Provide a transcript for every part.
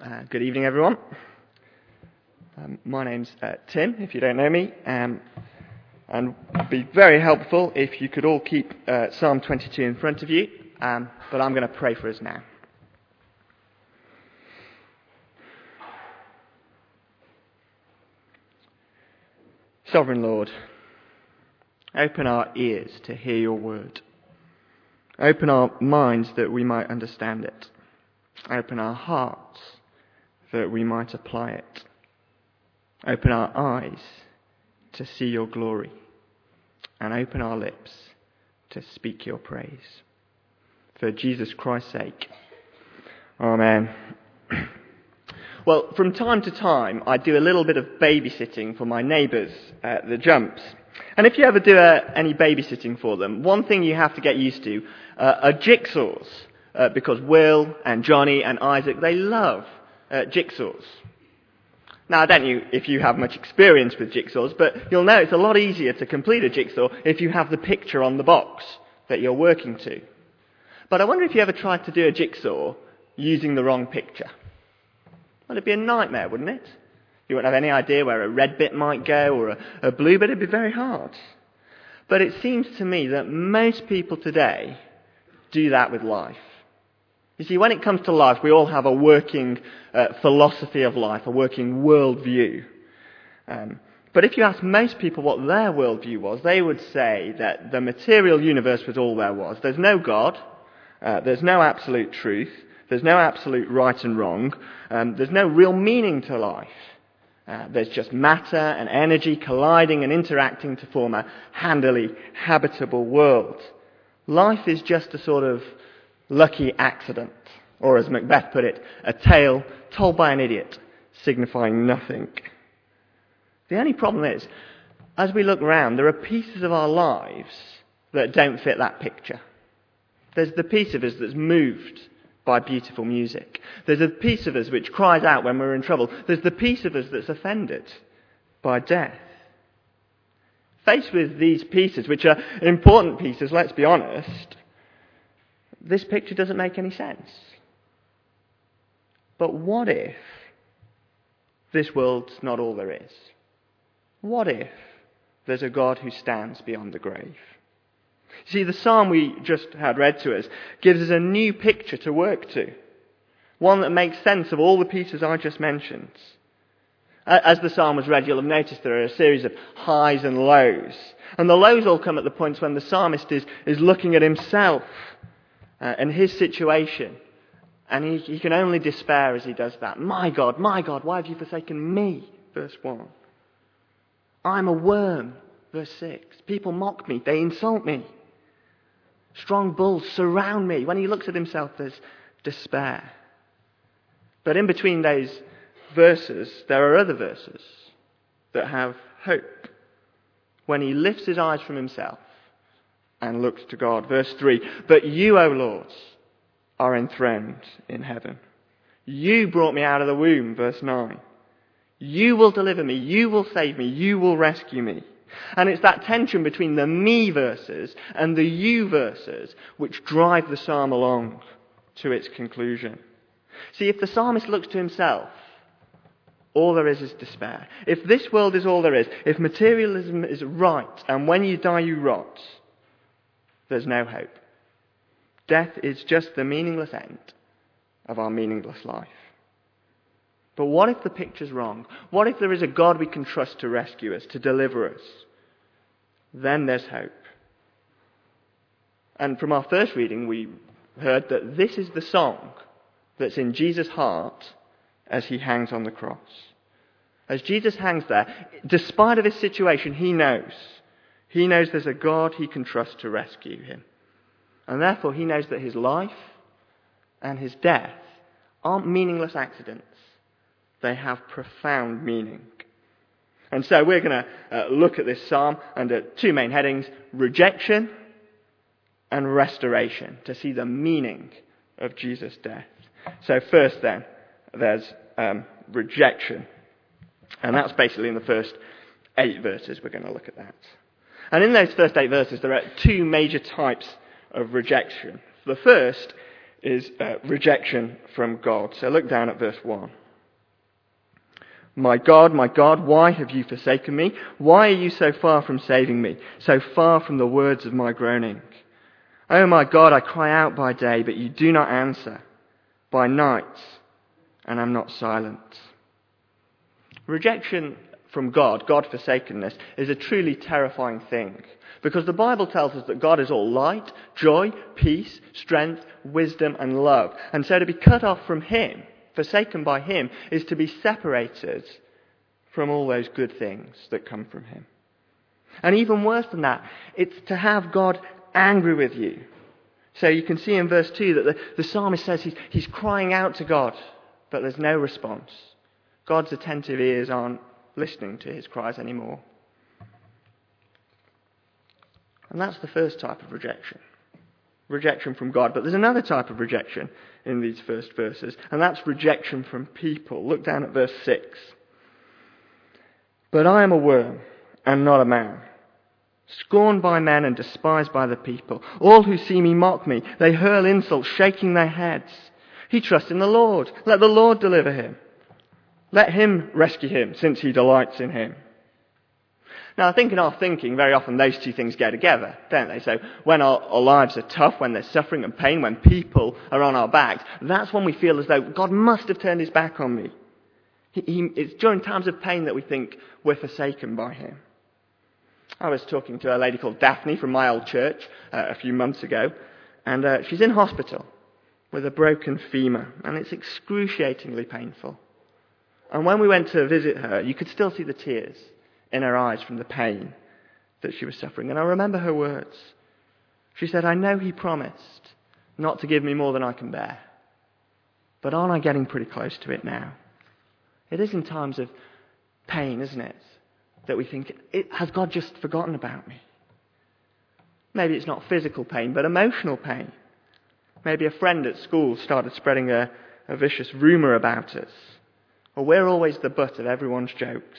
Good evening, everyone. My name's Tim, if you don't know me, and it'd be very helpful if you could all keep Psalm 22 in front of you, but I'm going to pray for us now. Sovereign Lord, open our ears to hear your word. Open our minds that we might understand it. Open our hearts that we might apply it. Open our eyes to see your glory. And open our lips to speak your praise. For Jesus Christ's sake. Amen. Well, from time to time, I do a little bit of babysitting for my neighbours at the Jumps. And if you ever do any babysitting for them, one thing you have to get used to are jigsaws. Because Will and Johnny and Isaac, they love jigsaws. Now, I don't know if you have much experience with jigsaws, but you'll know it's a lot easier to complete a jigsaw if you have the picture on the box that you're working to. But I wonder if you ever tried to do a jigsaw using the wrong picture. Well, it'd be a nightmare, wouldn't it? You wouldn't have any idea where a red bit might go or a blue bit. It'd be very hard. But it seems to me that most people today do that with life. You see, when it comes to life, we all have a working philosophy of life, a working worldview. But if you ask most people what their worldview was, they would say that the material universe was all there was. There's no God. There's no absolute truth. There's no absolute right and wrong. There's no real meaning to life. There's just matter and energy colliding and interacting to form a handily habitable world. Life is just a sort of lucky accident, or as Macbeth put it, a tale told by an idiot, signifying nothing. The only problem is, as we look around, there are pieces of our lives that don't fit that picture. There's the piece of us that's moved by beautiful music. There's a piece of us which cries out when we're in trouble. There's the piece of us that's offended by death. Faced with these pieces, which are important pieces, let's be honest, this picture doesn't make any sense. But what if this world's not all there is? What if there's a God who stands beyond the grave? See, the psalm we just had read to us gives us a new picture to work to. One that makes sense of all the pieces I just mentioned. As the psalm was read, you'll have noticed there are a series of highs and lows. And the lows all come at the points when the psalmist is looking at himself and his situation. And he can only despair as he does that. My God, why have you forsaken me? Verse 1. I'm a worm. Verse 6. People mock me. They insult me. Strong bulls surround me. When he looks at himself, there's despair. But in between those verses, there are other verses that have hope. When he lifts his eyes from himself and looks to God. Verse 3. But you, O Lord, are enthroned in heaven. You brought me out of the womb. Verse 9. You will deliver me. You will save me. You will rescue me. And it's that tension between the me verses and the you verses which drive the psalm along to its conclusion. See, if the psalmist looks to himself, all there is despair. If this world is all there is, if materialism is right, and when you die you rot, there's no hope. Death is just the meaningless end of our meaningless life. But what if the picture's wrong? What if there is a God we can trust to rescue us, to deliver us? Then there's hope. And from our first reading, we heard that this is the song that's in Jesus' heart as he hangs on the cross. As Jesus hangs there, despite of his situation, he knows there's a God he can trust to rescue him. And therefore he knows that his life and his death aren't meaningless accidents. They have profound meaning. And so we're going to look at this psalm under two main headings, rejection and restoration, to see the meaning of Jesus' death. So first then, there's rejection. And that's basically in the first 8 verses. We're going to look at that. And in those first 8 verses, there are two major types of rejection. The first is rejection from God. So look down at verse 1. My God, why have you forsaken me? Why are you so far from saving me, so far from the words of my groaning? Oh my God, I cry out by day, but you do not answer. By night, and I'm not silent. Rejection from God, God-forsakenness, is a truly terrifying thing. Because the Bible tells us that God is all light, joy, peace, strength, wisdom and love. And so to be cut off from Him, forsaken by Him, is to be separated from all those good things that come from Him. And even worse than that, it's to have God angry with you. So you can see in verse 2 that the psalmist says he's crying out to God, but there's no response. God's attentive ears aren't listening to his cries anymore. And that's the first type of rejection. Rejection from God. But there's another type of rejection in these first verses, and that's rejection from people. Look down at verse 6. But I am a worm and not a man, scorned by men and despised by the people. All who see me mock me. They hurl insults, shaking their heads. He trusts in the Lord. Let the Lord deliver him. Let him rescue him, since he delights in him. Now, I think in our thinking, very often those two things go together, don't they? So when our lives are tough, when there's suffering and pain, when people are on our backs, that's when we feel as though God must have turned his back on me. It's during times of pain that we think we're forsaken by him. I was talking to a lady called Daphne from my old church a few months ago, and she's in hospital with a broken femur, and it's excruciatingly painful. And when we went to visit her, you could still see the tears in her eyes from the pain that she was suffering. And I remember her words. She said, I know he promised not to give me more than I can bear. But aren't I getting pretty close to it now? It is in times of pain, isn't it, that we think, has God just forgotten about me? Maybe it's not physical pain, but emotional pain. Maybe a friend at school started spreading a vicious rumour about us. Or we're always the butt of everyone's jokes.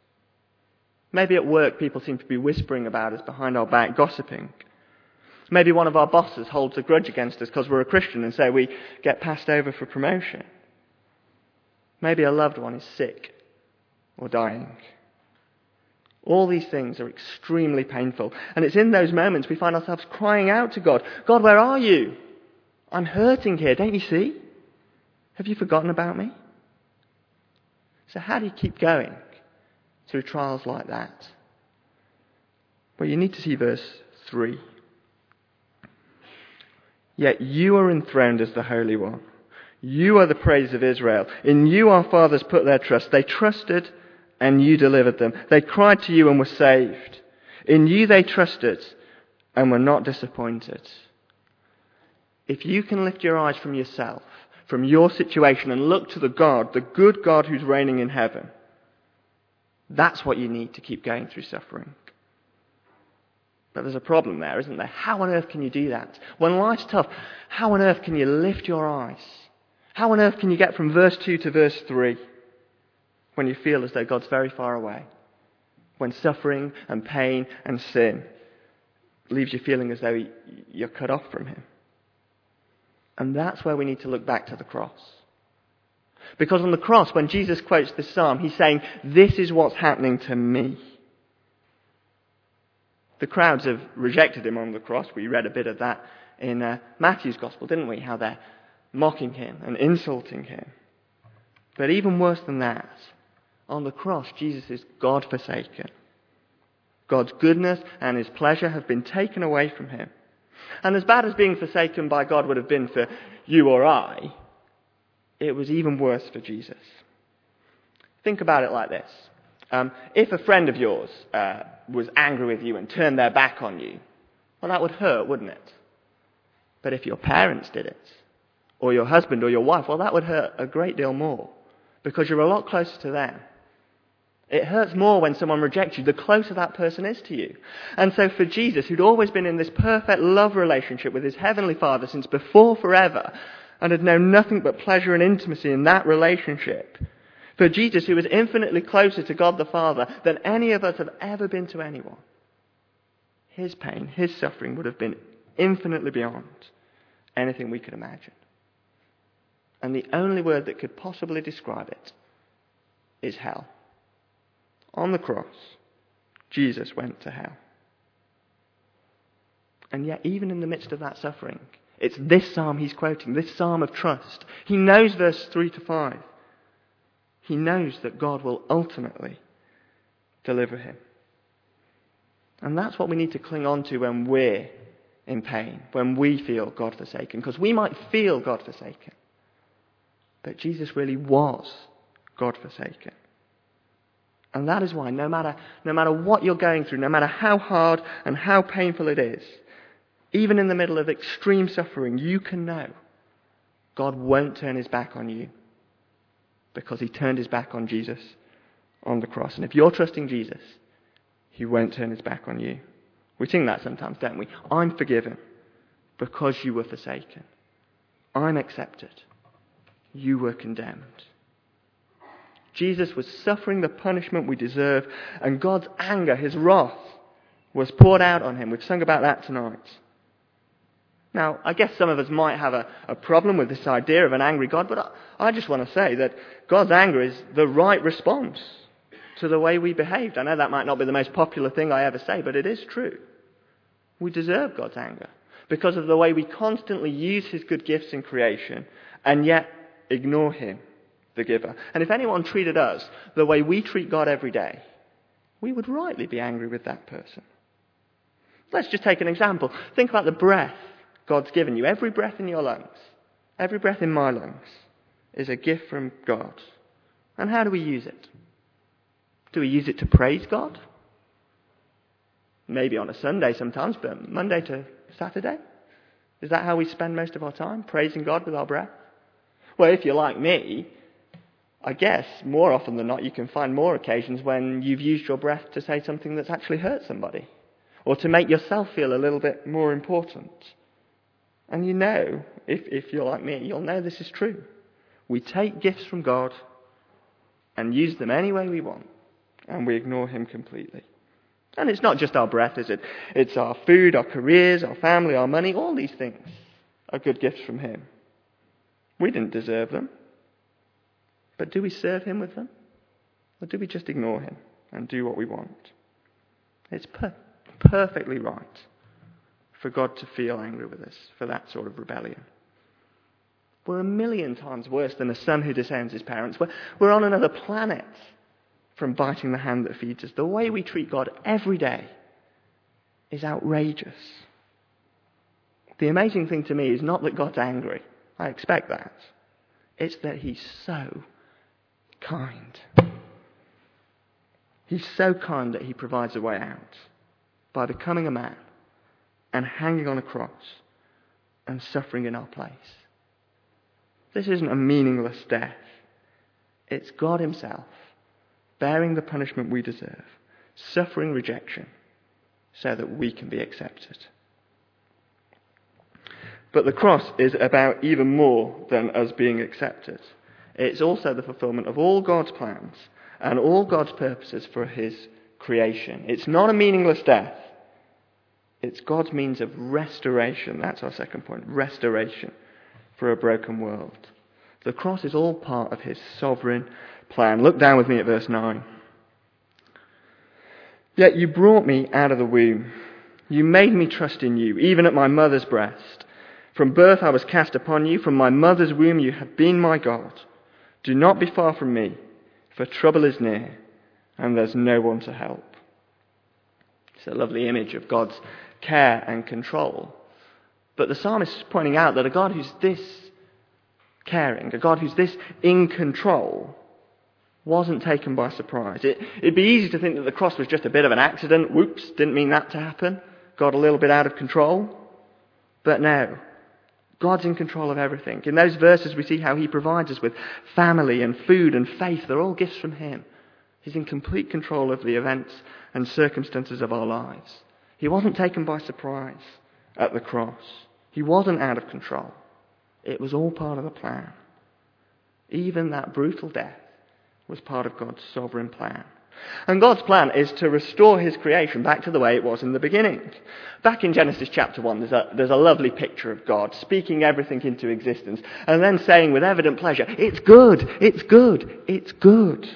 Maybe at work people seem to be whispering about us behind our back, gossiping. Maybe one of our bosses holds a grudge against us because we're a Christian and so we get passed over for promotion. Maybe a loved one is sick or dying. All these things are extremely painful. And it's in those moments we find ourselves crying out to God. God, where are you? I'm hurting here, don't you see? Have you forgotten about me? So how do you keep going through trials like that? Well, you need to see verse 3. Yet you are enthroned as the Holy One. You are the praise of Israel. In you our fathers put their trust. They trusted and you delivered them. They cried to you and were saved. In you they trusted and were not disappointed. If you can lift your eyes from yourself, from your situation, and look to the good God who's reigning in heaven, that's what you need to keep going through suffering. But there's a problem there, isn't there? How on earth can you do that? When life's tough, how on earth can you lift your eyes? How on earth can you get from verse 2 to verse 3 when you feel as though God's very far away? When suffering and pain and sin leaves you feeling as though you're cut off from him. And that's where we need to look back to the cross. Because on the cross, when Jesus quotes this psalm, he's saying, this is what's happening to me. The crowds have rejected him on the cross. We read a bit of that in Matthew's Gospel, didn't we? How they're mocking him and insulting him. But even worse than that, on the cross, Jesus is God-forsaken. God's goodness and his pleasure have been taken away from him. And as bad as being forsaken by God would have been for you or I, it was even worse for Jesus. Think about it like this. If a friend of yours was angry with you and turned their back on you, well, that would hurt, wouldn't it? But if your parents did it, or your husband or your wife, well, that would hurt a great deal more, because you're a lot closer to them. It hurts more when someone rejects you, the closer that person is to you. And so for Jesus, who'd always been in this perfect love relationship with his heavenly Father since before forever, and had known nothing but pleasure and intimacy in that relationship, for Jesus, who was infinitely closer to God the Father than any of us have ever been to anyone, his pain, his suffering would have been infinitely beyond anything we could imagine. And the only word that could possibly describe it is hell. On the cross, Jesus went to hell. And yet, even in the midst of that suffering, it's this psalm he's quoting, this psalm of trust. He knows verse 3 to 5. He knows that God will ultimately deliver him. And that's what we need to cling on to when we're in pain, when we feel God forsaken. Because we might feel God forsaken, but Jesus really was God forsaken. And that is why no matter what you're going through, no matter how hard and how painful it is, even in the middle of extreme suffering, you can know God won't turn his back on you, because he turned his back on Jesus on the cross. And if you're trusting Jesus, he won't turn his back on you. We sing that sometimes, don't we? I'm forgiven because you were forsaken. I'm accepted. You were condemned. Jesus was suffering the punishment we deserve, and God's anger, his wrath, was poured out on him. We've sung about that tonight. Now, I guess some of us might have a problem with this idea of an angry God, but I just want to say that God's anger is the right response to the way we behaved. I know that might not be the most popular thing I ever say, but it is true. We deserve God's anger because of the way we constantly use his good gifts in creation and yet ignore him, the giver. And if anyone treated us the way we treat God every day, we would rightly be angry with that person. Let's just take an example. Think about the breath God's given you. Every breath in your lungs, every breath in my lungs is a gift from God. And how do we use it? Do we use it to praise God? Maybe on a Sunday sometimes, but Monday to Saturday? Is that how we spend most of our time, praising God with our breath? Well, if you're like me, I guess more often than not you can find more occasions when you've used your breath to say something that's actually hurt somebody, or to make yourself feel a little bit more important. And you know, if you're like me, you'll know this is true. We take gifts from God and use them any way we want, and we ignore him completely. And it's not just our breath, is it? It's our food, our careers, our family, our money. All these things are good gifts from him. We didn't deserve them. But do we serve him with them? Or do we just ignore him and do what we want? It's perfectly right for God to feel angry with us for that sort of rebellion. We're 1,000,000 times worse than a son who disowns his parents. We're on another planet from biting the hand that feeds us. The way we treat God every day is outrageous. The amazing thing to me is not that God's angry. I expect that. It's that he's so kind. He's so kind that he provides a way out by becoming a man and hanging on a cross and suffering in our place. This isn't a meaningless death. It's God himself bearing the punishment we deserve, suffering rejection so that we can be accepted. But the cross is about even more than us being accepted. It's also the fulfillment of all God's plans and all God's purposes for his creation. It's not a meaningless death. It's God's means of restoration. That's our second point. Restoration for a broken world. The cross is all part of his sovereign plan. Look down with me at verse 9. Yet you brought me out of the womb. You made me trust in you, even at my mother's breast. From birth I was cast upon you. From my mother's womb you have been my God. Do not be far from me, for trouble is near, and there's no one to help. It's a lovely image of God's care and control. But the psalmist is pointing out that a God who's this caring, a God who's this in control, wasn't taken by surprise. It'd be easy to think that the cross was just a bit of an accident. Whoops, didn't mean that to happen. Got a little bit out of control. But no, God's in control of everything. In those verses we see how he provides us with family and food and faith. They're all gifts from him. He's in complete control of the events and circumstances of our lives. He wasn't taken by surprise at the cross. He wasn't out of control. It was all part of the plan. Even that brutal death was part of God's sovereign plan. And God's plan is to restore his creation back to the way it was in the beginning. Back in Genesis chapter 1, there's a lovely picture of God speaking everything into existence and then saying with evident pleasure, "It's good, it's good, it's good."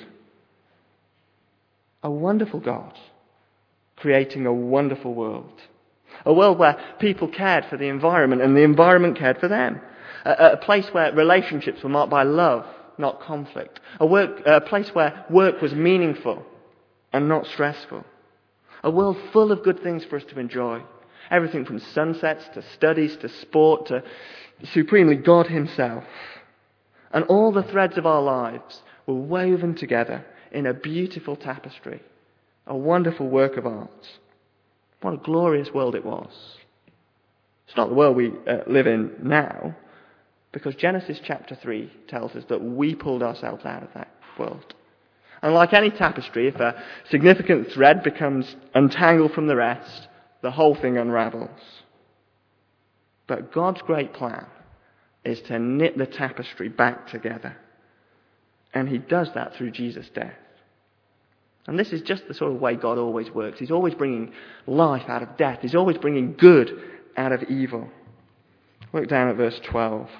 A wonderful God creating a wonderful world. A world where people cared for the environment and the environment cared for them. A place where relationships were marked by love, not conflict. A place where work was meaningful and not stressful. A world full of good things for us to enjoy. Everything from sunsets to studies to sport to supremely God himself. And all the threads of our lives were woven together in a beautiful tapestry. A wonderful work of art. What a glorious world it was. It's not the world we live in now, because Genesis chapter 3 tells us that we pulled ourselves out of that world. And like any tapestry, if a significant thread becomes untangled from the rest, the whole thing unravels. But God's great plan is to knit the tapestry back together. And he does that through Jesus' death. And this is just the sort of way God always works. He's always bringing life out of death. He's always bringing good out of evil. Look down at verse 12.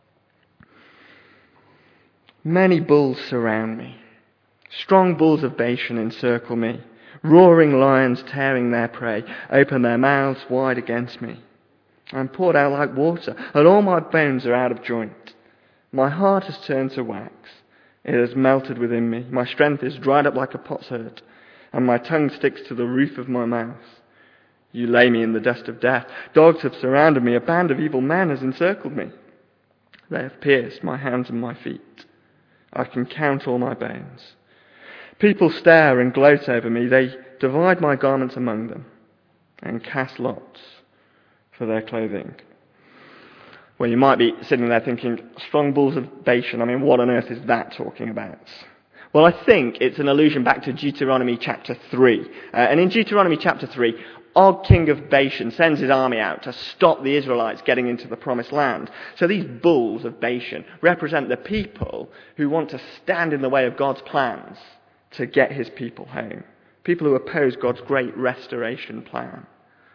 Many bulls surround me. Strong bulls of Bashan encircle me. Roaring lions tearing their prey open their mouths wide against me. I'm poured out like water, and all my bones are out of joint. My heart has turned to wax. It has melted within me. My strength is dried up like a potsherd, and my tongue sticks to the roof of my mouth. You lay me in the dust of death. Dogs have surrounded me. A band of evil men has encircled me. They have pierced my hands and my feet. I can count all my bones. People stare and gloat over me. They divide my garments among them and cast lots for their clothing. Well, you might be sitting there thinking, strong bulls of Bashan, I mean, what on earth is that talking about? Well, I think it's an allusion back to Deuteronomy chapter 3. And in Deuteronomy chapter 3, Og, king of Bashan, sends his army out to stop the Israelites getting into the promised land. So these bulls of Bashan represent the people who want to stand in the way of God's plans to get his people home. People who oppose God's great restoration plan.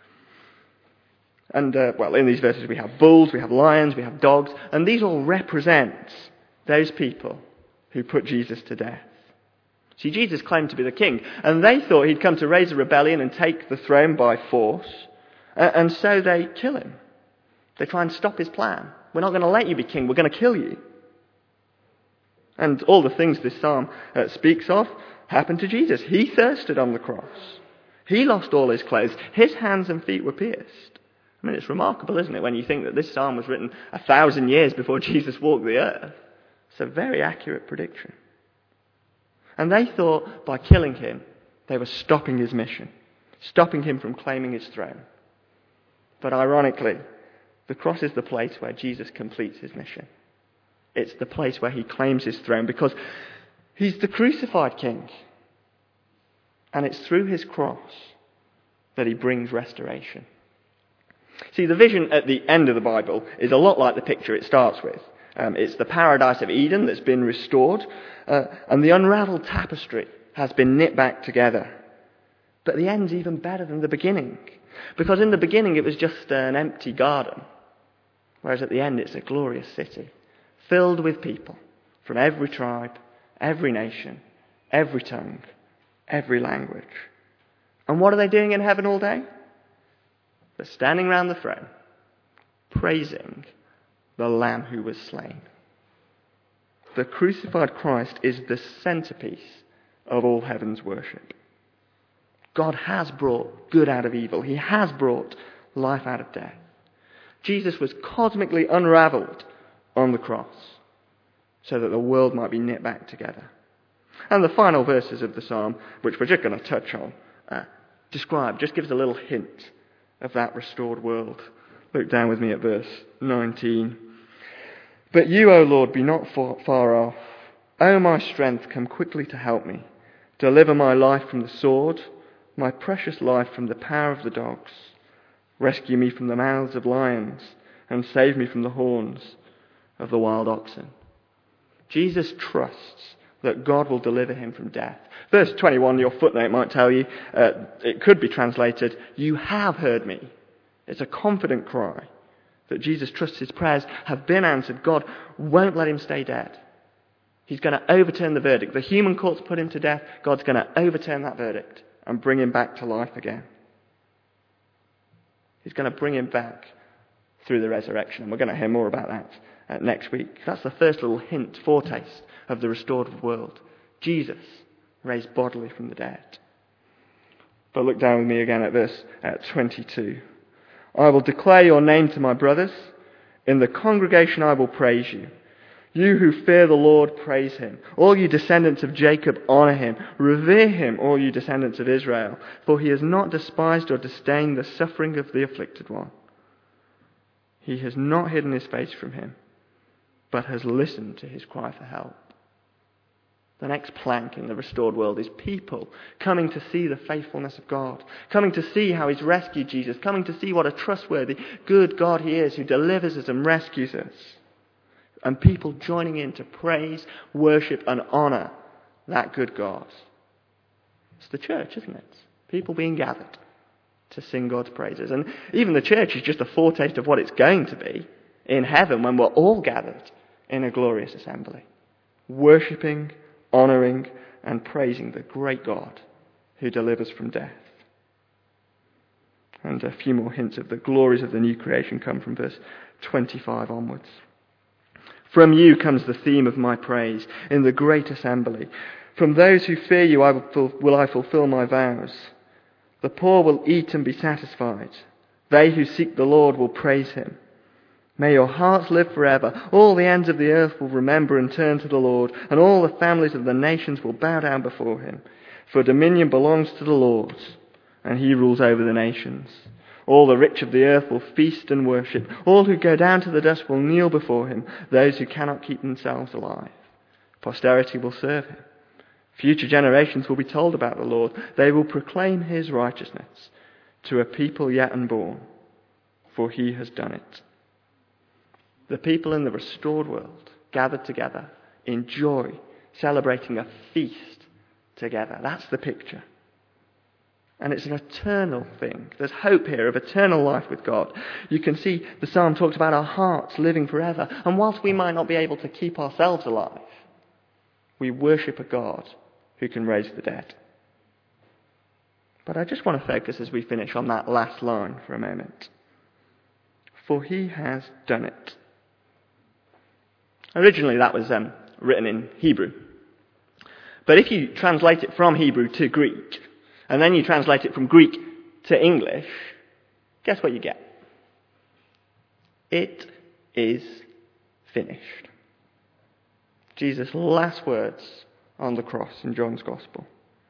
And, in these verses we have bulls, we have lions, we have dogs, and these all represent those people who put Jesus to death. See, Jesus claimed to be the king, and they thought he'd come to raise a rebellion and take the throne by force, and so they kill him. They try and stop his plan. We're not going to let you be king, we're going to kill you. And all the things this psalm speaks of happened to Jesus. He thirsted on the cross. He lost all his clothes. His hands and feet were pierced. I mean, it's remarkable, isn't it, when you think that this psalm was written 1,000 years before Jesus walked the earth. It's a very accurate prediction. And they thought by killing him, they were stopping his mission, stopping him from claiming his throne. But ironically, the cross is the place where Jesus completes his mission. It's the place where he claims his throne because he's the crucified king. And it's through his cross that he brings restoration. See, the vision at the end of the Bible is a lot like the picture it starts with. It's the paradise of Eden that's been restored, and the unravelled tapestry has been knit back together. But the end's even better than the beginning, because in the beginning it was just an empty garden, whereas at the end it's a glorious city, filled with people from every tribe, every nation, every tongue, every language. And what are they doing in heaven all day? They're standing round the throne, praising the Lamb who was slain. The crucified Christ is the centerpiece of all heaven's worship. God has brought good out of evil. He has brought life out of death. Jesus was cosmically unravelled on the cross so that the world might be knit back together. And the final verses of the psalm, which we're just going to touch on, just gives a little hint of that restored world. Look down with me at verse 19. But you, O Lord, be not far off. O my strength, come quickly to help me. Deliver my life from the sword, my precious life from the power of the dogs. Rescue me from the mouths of lions, and save me from the horns of the wild oxen. Jesus trusts that God will deliver him from death, Verse 21, your footnote might tell you, it could be translated, you have heard me. It's a confident cry that Jesus trusts his prayers have been answered. God won't let him stay dead. He's going to overturn the verdict. The human court's put him to death. God's going to overturn that verdict and bring him back to life again. He's going to bring him back through the resurrection. And we're going to hear more about that next week. That's the first little hint, foretaste of the restored world. Jesus raised bodily from the dead. But look down with me again at verse 22. I will declare your name to my brothers. In the congregation I will praise you. You who fear the Lord, praise him. All you descendants of Jacob, honour him. Revere him, all you descendants of Israel. For he has not despised or disdained the suffering of the afflicted one. He has not hidden his face from him, but has listened to his cry for help. The next plank in the restored world is people coming to see the faithfulness of God, coming to see how he's rescued Jesus, coming to see what a trustworthy, good God he is who delivers us and rescues us. And people joining in to praise, worship and honour that good God. It's the church, isn't it? People being gathered to sing God's praises. And even the church is just a foretaste of what it's going to be in heaven when we're all gathered in a glorious assembly, worshipping, honouring and praising the great God who delivers from death. And a few more hints of the glories of the new creation come from verse 25 onwards. From you comes the theme of my praise in the great assembly. From those who fear you will I fulfill my vows. The poor will eat and be satisfied. They who seek the Lord will praise him. May your hearts live forever. All the ends of the earth will remember and turn to the Lord, and all the families of the nations will bow down before him. For dominion belongs to the Lord, and he rules over the nations. All the rich of the earth will feast and worship. All who go down to the dust will kneel before him, those who cannot keep themselves alive. Posterity will serve him. Future generations will be told about the Lord. They will proclaim his righteousness to a people yet unborn, for he has done it. The people in the restored world gathered together in joy, celebrating a feast together. That's the picture. And it's an eternal thing. There's hope here of eternal life with God. You can see the psalm talks about our hearts living forever. And whilst we might not be able to keep ourselves alive, we worship a God who can raise the dead. But I just want to focus as we finish on that last line for a moment. For he has done it. Originally that was written in Hebrew. But if you translate it from Hebrew to Greek, and then you translate it from Greek to English, guess what you get? It is finished. Jesus' last words on the cross in John's Gospel.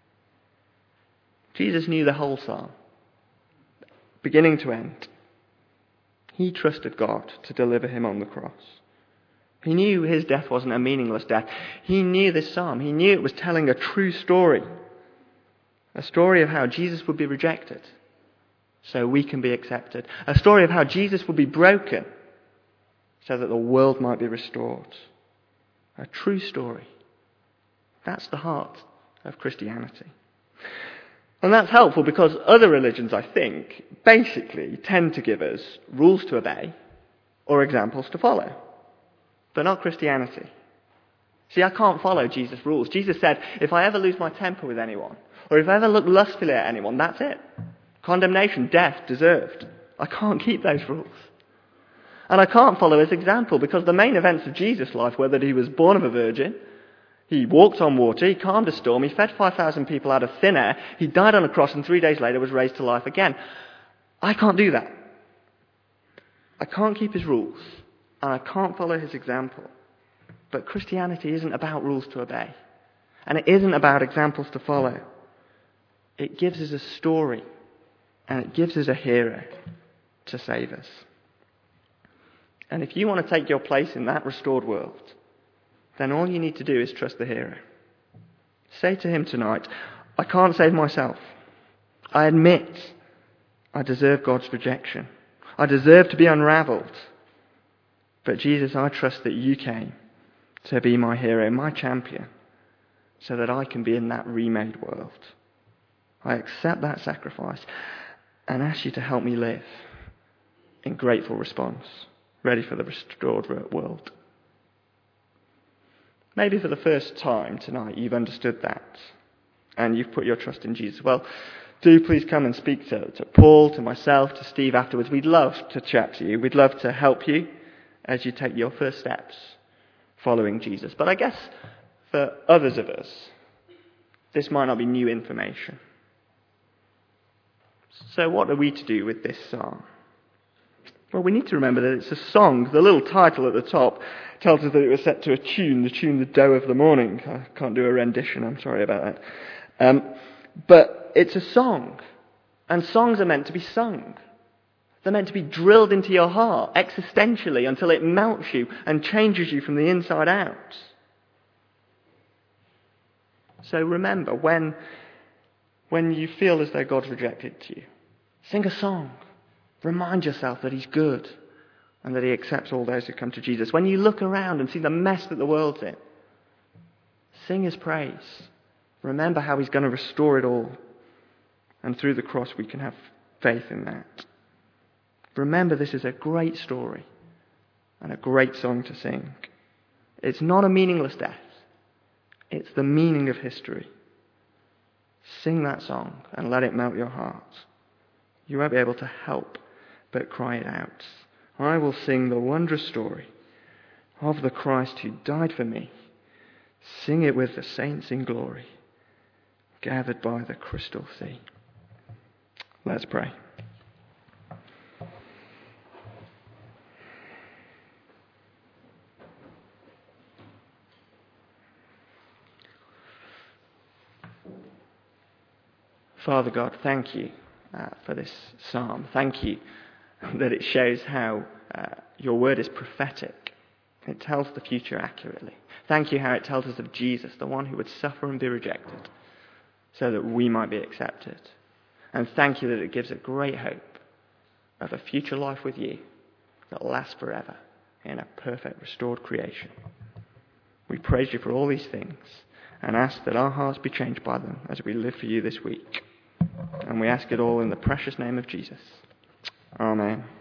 Jesus knew the whole psalm, beginning to end. He trusted God to deliver him on the cross. He knew his death wasn't a meaningless death. He knew this psalm. He knew it was telling a true story. A story of how Jesus would be rejected so we can be accepted. A story of how Jesus would be broken so that the world might be restored. A true story. That's the heart of Christianity. And that's helpful because other religions, I think, basically tend to give us rules to obey or examples to follow. But not Christianity. See, I can't follow Jesus' rules. Jesus said, if I ever lose my temper with anyone, or if I ever look lustfully at anyone, that's it. Condemnation, death, deserved. I can't keep those rules. And I can't follow his example because the main events of Jesus' life were that he was born of a virgin, he walked on water, he calmed a storm, he fed 5,000 people out of thin air, he died on a cross and 3 days later was raised to life again. I can't do that. I can't keep his rules. And I can't follow his example. But Christianity isn't about rules to obey. And it isn't about examples to follow. It gives us a story. And it gives us a hero to save us. And if you want to take your place in that restored world, then all you need to do is trust the hero. Say to him tonight, I can't save myself. I admit I deserve God's rejection. I deserve to be unravelled. But Jesus, I trust that you came to be my hero, my champion, so that I can be in that remade world. I accept that sacrifice and ask you to help me live in grateful response, ready for the restored world. Maybe for the first time tonight you've understood that and you've put your trust in Jesus. Well, do please come and speak to Paul, to myself, to Steve afterwards. We'd love to chat to you. We'd love to help you as you take your first steps following Jesus. But I guess for others of us, this might not be new information. So what are we to do with this song? Well, we need to remember that it's a song. The little title at the top tells us that it was set to a tune, the Doe of the Morning. I can't do a rendition, I'm sorry about that. But it's a song, and songs are meant to be sung. They're meant to be drilled into your heart existentially until it melts you and changes you from the inside out. So remember, when you feel as though God's rejected you, sing a song. Remind yourself that he's good and that he accepts all those who come to Jesus. When you look around and see the mess that the world's in, sing his praise. Remember how he's going to restore it all. And through the cross we can have faith in that. Remember, this is a great story and a great song to sing. It's not a meaningless death. It's the meaning of history. Sing that song and let it melt your heart. You won't be able to help but cry it out. I will sing the wondrous story of the Christ who died for me. Sing it with the saints in glory, gathered by the crystal sea. Let's pray. Father God, thank you for this psalm. Thank you that it shows how your word is prophetic. It tells the future accurately. Thank you how it tells us of Jesus, the one who would suffer and be rejected so that we might be accepted. And thank you that it gives a great hope of a future life with you that lasts forever in a perfect restored creation. We praise you for all these things and ask that our hearts be changed by them as we live for you this week. And we ask it all in the precious name of Jesus. Amen.